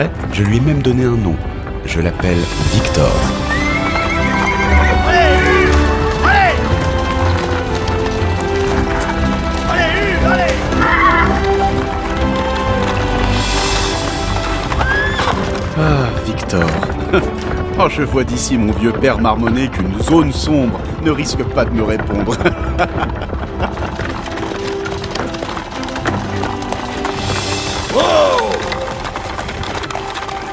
Je lui ai même donné un nom. Je l'appelle Victor. Ah, Victor. Oh, je vois d'ici mon vieux père marmonner qu'une zone sombre ne risque pas de me répondre.